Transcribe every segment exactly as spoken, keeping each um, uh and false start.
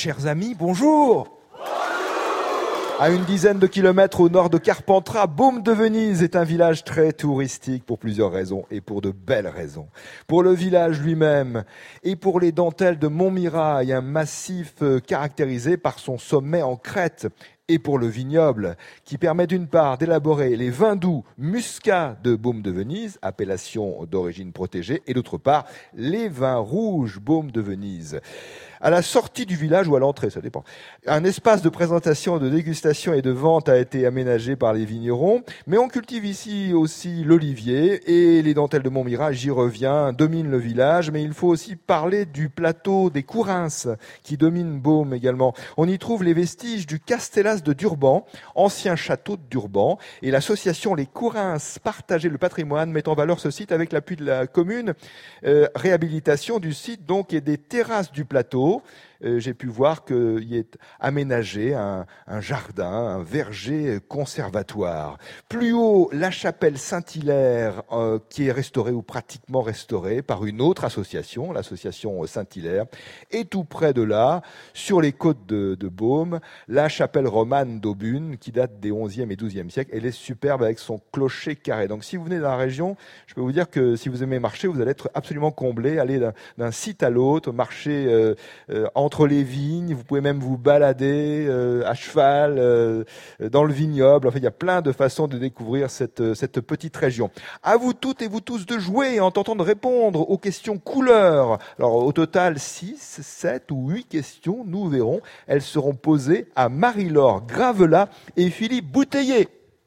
Chers amis, bonjour. À une dizaine de kilomètres au nord de Carpentras, Beaume-de-Venise est un village très touristique pour plusieurs raisons et pour de belles raisons. Pour le village lui-même et pour les dentelles de Montmirail, un massif caractérisé par son sommet en crête. Et pour le vignoble, qui permet d'une part d'élaborer les vins doux muscat de Beaume-de-Venise, appellation d'origine protégée, et d'autre part, les vins rouges Beaume-de-Venise. À la sortie du village ou à l'entrée, ça dépend. Un espace de présentation, de dégustation et de vente a été aménagé par les vignerons, mais on cultive ici aussi l'olivier et les dentelles de Montmirail, j'y reviens, dominent le village, mais il faut aussi parler du plateau des Courins qui domine Beaume également. On y trouve les vestiges du Castellas de Durban, ancien château de Durban, et l'association Les Courins Partager le patrimoine met en valeur ce site avec l'appui de la commune. Euh, réhabilitation du site donc et des terrasses du plateau. Euh, j'ai pu voir qu'il y est aménagé un, un jardin, un verger conservatoire. Plus haut, la chapelle Saint-Hilaire, euh, qui est restaurée ou pratiquement restaurée par une autre association, l'association Saint-Hilaire. Et tout près de là, sur les côtes de, de Beaume, la chapelle romane d'Aubune, qui date des onzième et douzième siècles. Elle est superbe avec son clocher carré. Donc si vous venez dans la région, je peux vous dire que si vous aimez marcher, vous allez être absolument comblé, aller d'un, d'un site à l'autre, marcher euh, euh, entre les vignes, vous pouvez même vous balader euh, à cheval euh, dans le vignoble. En fait, il y a plein de façons de découvrir cette, cette petite région. À vous toutes et vous tous de jouer en tentant de répondre aux questions couleurs. Alors au total, six, sept ou huit questions, nous verrons. Elles seront posées à Marie-Laure Gravelat et Philippe Bouteiller.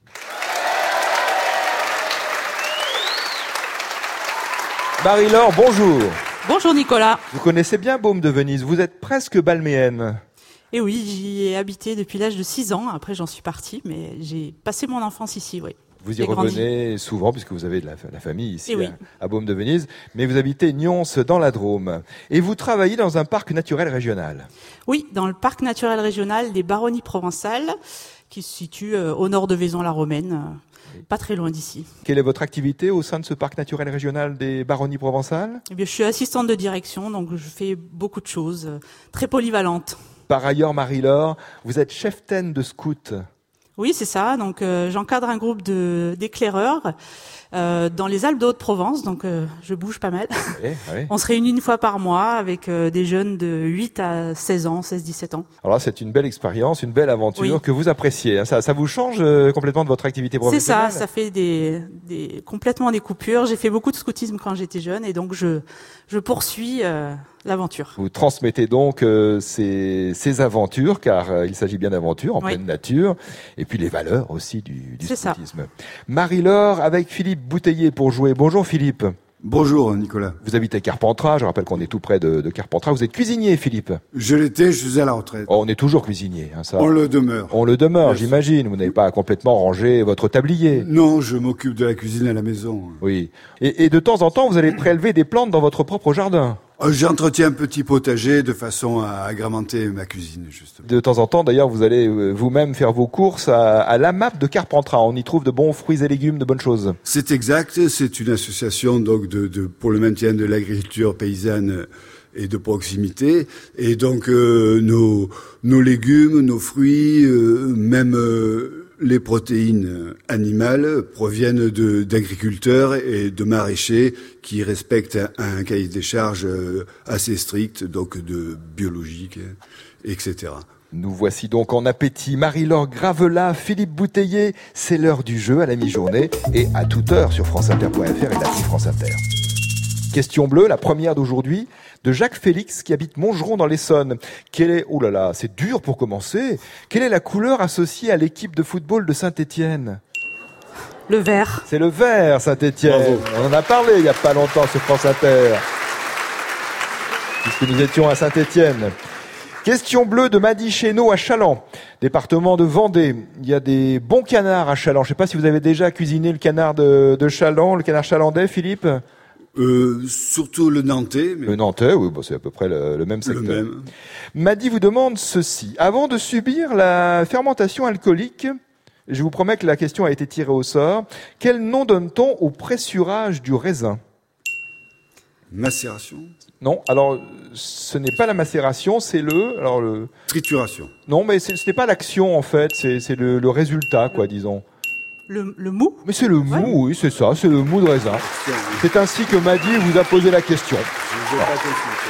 Marie-Laure, bonjour. Bonjour Nicolas. Vous connaissez bien Beaume-de-Venise, vous êtes presque balméenne. Et oui, j'y ai habité depuis l'âge de six ans, après j'en suis partie, mais j'ai passé mon enfance ici, oui. Vous y revenez grandi. Souvent, puisque vous avez de la, la famille ici oui. à, à Beaume-de-Venise, mais vous habitez Nyons dans la Drôme. Et vous travaillez dans un parc naturel régional. Oui, dans le parc naturel régional des Baronnies provençales, qui se situe euh, au nord de Vaison-la-Romaine. Pas très loin d'ici. Quelle est votre activité au sein de ce parc naturel régional des Baronnies provençales ? Eh bien, je suis assistante de direction, donc je fais beaucoup de choses, euh, très polyvalentes. Par ailleurs, Marie-Laure, vous êtes cheftaine de scout. Oui, c'est ça. Donc, euh, j'encadre un groupe de d'éclaireurs euh, dans les Alpes de Haute-Provence. Donc, euh, je bouge pas mal. Oui, oui. On se réunit une fois par mois avec euh, des jeunes de huit à seize ans, seize dix-sept ans. Alors là, c'est une belle expérience, une belle aventure oui. que vous appréciez. Hein. Ça, ça vous change euh, complètement de votre activité professionnelle ? C'est ça. Ça fait des, des complètement des coupures. J'ai fait beaucoup de scoutisme quand j'étais jeune et donc je je poursuis euh, l'aventure. Vous transmettez donc euh, ces, ces aventures, car euh, il s'agit bien d'aventures en oui. pleine nature, et puis les valeurs aussi du, du C'est scoutisme. Ça. Marie-Laure avec Philippe Bouteiller pour jouer. Bonjour Philippe. Bonjour Nicolas. Vous habitez Carpentras, je rappelle qu'on est tout près de, de Carpentras. Vous êtes cuisinier Philippe ? Je l'étais, je suis à la retraite. Oh, on est toujours cuisinier, hein, ça. On le demeure. On le demeure, Merci. J'imagine. Vous n'avez pas complètement rangé votre tablier. Non, je m'occupe de la cuisine à la maison. Oui. Et, et de temps en temps, vous allez prélever des plantes dans votre propre jardin. J'entretiens un petit potager de façon à agrémenter ma cuisine, justement. De temps en temps, d'ailleurs, vous allez vous-même faire vos courses à, à l'A M A P de Carpentras. On y trouve de bons fruits et légumes, de bonnes choses. C'est exact. C'est une association donc de, de pour le maintien de l'agriculture paysanne et de proximité. Et donc euh, nos nos légumes, nos fruits, euh, même euh, les protéines animales proviennent de, d'agriculteurs et de maraîchers qui respectent un, un cahier des charges assez strict, donc de biologique, et cetera. Nous voici donc en appétit. Marie-Laure Gravelat, Philippe Bouteiller, c'est l'heure du jeu à la mi-journée et à toute heure sur franceinter point f r et l'appli France Inter. Question bleue, la première d'aujourd'hui, de Jacques Félix qui habite Montgeron dans l'Essonne. Quelle est, oh là là, c'est dur pour commencer. Quelle est la couleur associée à l'équipe de football de Saint-Étienne ? Le vert. C'est le vert, Saint-Étienne. On en a parlé il n'y a pas longtemps sur France Inter, puisque nous étions à Saint-Étienne. Question bleue de Madi Chéneau à Chaland, département de Vendée. Il y a des bons canards à Chaland. Je ne sais pas si vous avez déjà cuisiné le canard de, de Chaland, le canard chalandais, Philippe ? Euh, surtout le Nantais. Mais... Le Nantais, oui, bon, c'est à peu près le, le même secteur. Le même. Madi vous demande ceci. Avant de subir la fermentation alcoolique, je vous promets que la question a été tirée au sort, quel nom donne-t-on au pressurage du raisin ? Macération. Non, alors ce n'est pas la macération, c'est le, alors le. Trituration. Non, mais c'est- ce n'est pas l'action en fait, c'est c'est le, le résultat, quoi, disons. Le, le mou. Mais c'est le mou, Ouais. oui, c'est ça, c'est le mou de raisin. Tiens, C'est ainsi que Madi vous a posé la question. je ne vais pas consulter.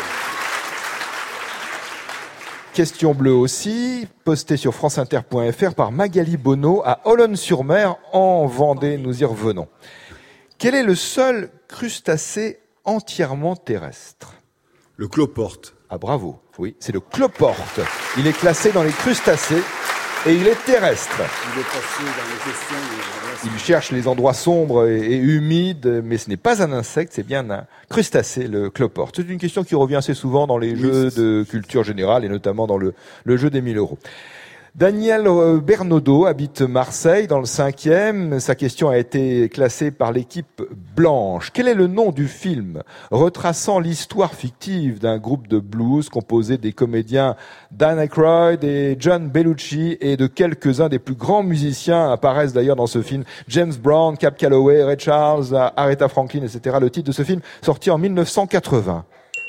Question bleue aussi, postée sur franceinter point f r par Magali Bonneau à Olonne-sur-Mer en Vendée. Nous y revenons. Quel est le seul crustacé entièrement terrestre? Le cloporte. Ah bravo, oui, c'est le cloporte. Il est classé dans les crustacés et il est terrestre. Il est passé dans les questions. mais Il cherche les endroits sombres et, et humides, mais ce n'est pas un insecte, c'est bien un crustacé, le cloporte. C'est une question qui revient assez souvent dans les Oui, jeux c'est de culture générale et notamment dans le, le jeu des mille euros. Daniel euh, Bernaudot habite Marseille dans le cinquième. Sa question a été classée par l'équipe blanche. Quel est le nom du film retraçant l'histoire fictive d'un groupe de blues composé des comédiens Dan Aykroyd et John Belushi et de quelques-uns des plus grands musiciens apparaissent d'ailleurs dans ce film? James Brown, Cab Calloway, Ray Charles, Aretha Franklin, et cetera. Le titre de ce film sorti en mille neuf cent quatre-vingts.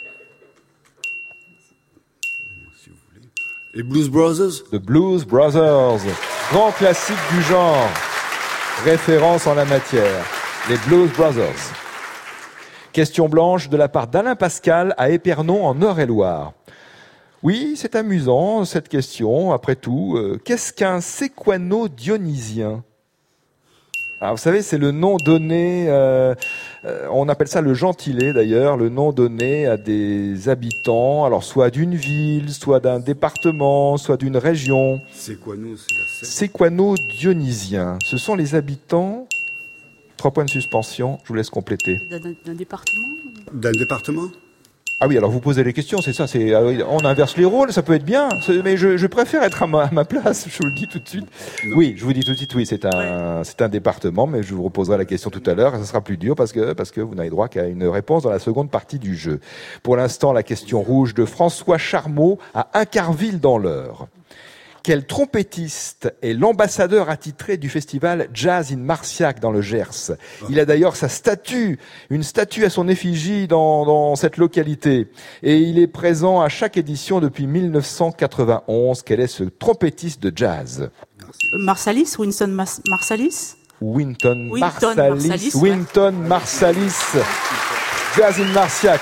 Les Blues Brothers. The Blues Brothers, grand classique du genre, référence en la matière, les Blues Brothers. Question blanche de la part d'Alain Pascal à Épernon en Eure-et-Loire. Oui, c'est amusant cette question, après tout. Euh, qu'est-ce qu'un séquano-dionysien? Alors, vous savez, c'est le nom donné, euh, euh, on appelle ça le gentilé d'ailleurs, le nom donné à des habitants, alors soit d'une ville, soit d'un département, soit d'une région. C'est quoi nous? C'est la Seine. Séquano-dionysien, ce sont les habitants. Trois points de suspension, je vous laisse compléter. D'un d'un département. D'un département? Ah oui, alors vous posez les questions, c'est ça, c'est, ah oui, on inverse les rôles, ça peut être bien, c'est- mais je, je préfère être à ma, à ma place, je vous le dis tout de suite. Non. Oui, je vous dis tout de suite, oui, c'est un, c'est un département, mais je vous reposerai la question tout à l'heure, et ça sera plus dur parce que, parce que vous n'avez droit qu'à une réponse dans la seconde partie du jeu. Pour l'instant, la question rouge de François Charmeau à Incarville dans l'Eure. Quel trompettiste est l'ambassadeur attitré du festival Jazz in Marciac dans le Gers? Il a d'ailleurs sa statue, une statue à son effigie dans, dans cette localité. Et il est présent à chaque édition depuis mille neuf cent quatre-vingt-onze. Quel est ce trompettiste de jazz? Marsalis, Winston Mas- Marsalis. Winton Wynton Marsalis. Marsalis, ouais. Winton Marsalis. Jazz in Marciac.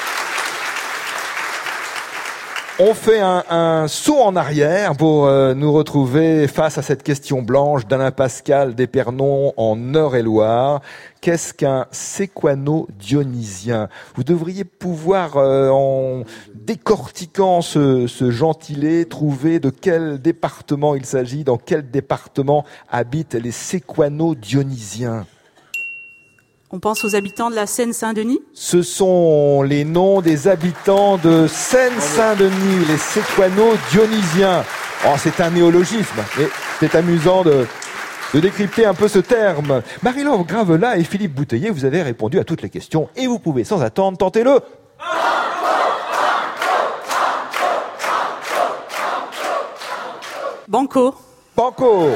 On fait un, un saut en arrière pour euh, nous retrouver face à cette question blanche d'Alain Pascal d'Épernon en Eure-et-Loire. Qu'est-ce qu'un séquano-dionysien? Vous devriez pouvoir, euh, en décortiquant ce, ce gentilé, trouver de quel département il s'agit, dans quel département habitent les séquano-dionysiens. On pense aux habitants de la Seine-Saint-Denis. Ce sont les noms des habitants de Seine-Saint-Denis, les séquano-dionysiens. Oh, c'est un néologisme, mais c'est amusant de, de décrypter un peu ce terme. Marie-Laure Gravelas et Philippe Bouteiller, vous avez répondu à toutes les questions et vous pouvez sans attendre tenter le... Banco. Banco.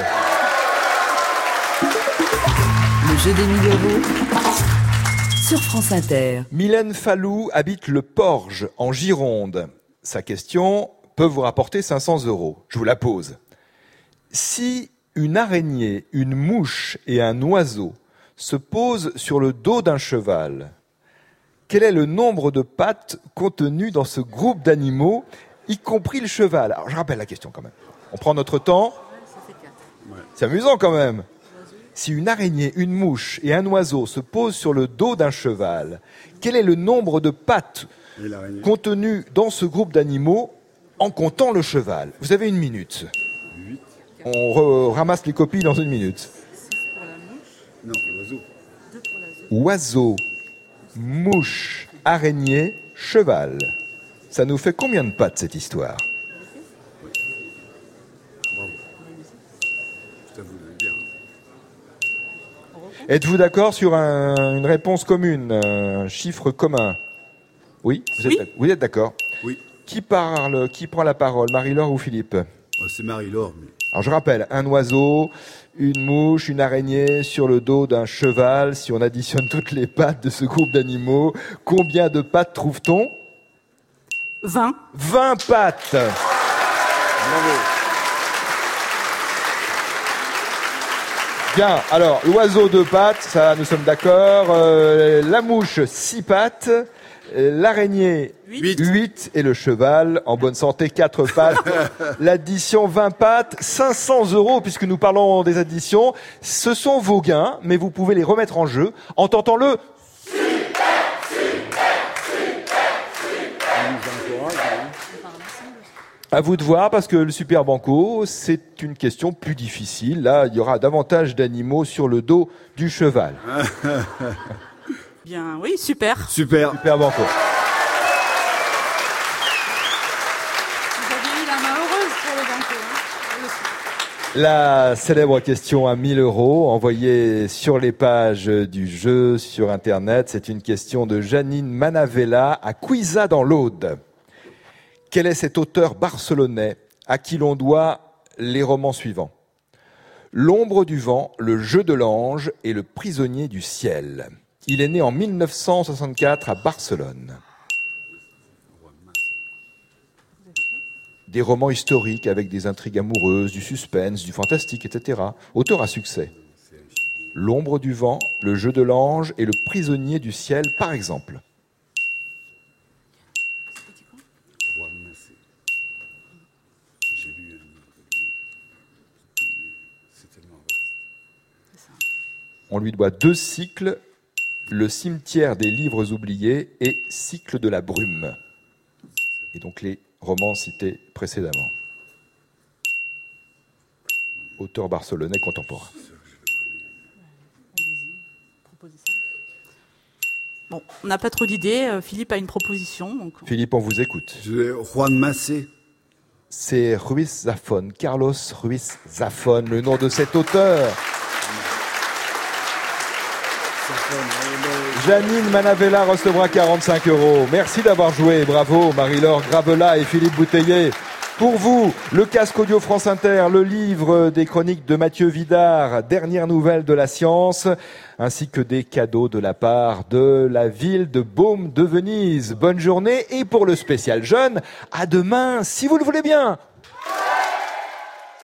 Le jeu des mille euros sur France Inter. Mylène Fallou habite le Porge, en Gironde. Sa question peut vous rapporter cinq cents euros. Je vous la pose. Si une araignée, une mouche et un oiseau se posent sur le dos d'un cheval, quel est le nombre de pattes contenues dans ce groupe d'animaux, y compris le cheval? Alors, je rappelle la question quand même. On prend notre temps. C'est amusant quand même. Si une araignée, une mouche et un oiseau se posent sur le dos d'un cheval, quel est le nombre de pattes Et l'araignée? contenues dans ce groupe d'animaux en comptant le cheval? Vous avez une minute. Huit. On re- ramasse les copies dans une minute. Non, l'oiseau. Oiseau, mouche, araignée, cheval. Ça nous fait combien de pattes cette histoire? Ça vous le dire. Êtes-vous d'accord sur un- une réponse commune, un chiffre commun? Oui, vous êtes, Oui. d'ac- vous êtes d'accord? Oui. Qui parle, qui prend la parole, Marie-Laure ou Philippe? Oh, c'est Marie-Laure. Mais... Alors je rappelle, un oiseau, une mouche, une araignée sur le dos d'un cheval. Si on additionne toutes les pattes de ce groupe d'animaux, combien de pattes trouve-t-on ? vingt. vingt pattes. Bravo. Bien, alors l'oiseau deux pattes, ça nous sommes d'accord. Euh, la mouche six pattes. L'araignée, Huit. huit, et le cheval, en bonne santé, quatre pattes. L'addition vingt pattes, cinq cents euros, puisque nous parlons des additions. Ce sont vos gains, mais vous pouvez les remettre en jeu en tentant le... À vous de voir, parce que le Super Banco, c'est une question plus difficile. Là, il y aura davantage d'animaux sur le dos du cheval. Bien, oui, super. Super. Super Banco. Vous avez eu la main heureuse pour le banco. Hein. La célèbre question à mille euros, envoyée sur les pages du jeu sur Internet. C'est une question de Janine Manavella à Cuisa dans l'Aude. Quel est cet auteur barcelonais à qui l'on doit les romans suivants ? L'ombre du vent, le jeu de l'ange et le prisonnier du ciel. Il est né en mille neuf cent soixante-quatre à Barcelone. Des romans historiques avec des intrigues amoureuses, du suspense, du fantastique, et cetera. Auteur à succès. L'ombre du vent, le jeu de l'ange et le prisonnier du ciel, par exemple. J'ai lu un livre. C'est tellement vaste. On lui doit deux cycles. Le cimetière des livres oubliés et Cycle de la brume. Et donc les romans cités précédemment. Auteur barcelonais contemporain. Bon, on n'a pas trop d'idées. Philippe a une proposition. Donc... Philippe, on vous écoute. Je... Juan Massé. C'est Ruiz Zafón, Carlos Ruiz Zafón, le nom de cet auteur. Janine Manavella recevra quarante-cinq euros. Merci d'avoir joué. Bravo Marie-Laure Gravela et Philippe Bouteiller. Pour vous, le casque audio France Inter, le livre des chroniques de Mathieu Vidard, dernière nouvelle de la science, ainsi que des cadeaux de la part de la ville de Baume de Venise. Bonne journée et pour le spécial jeune, à demain si vous le voulez bien.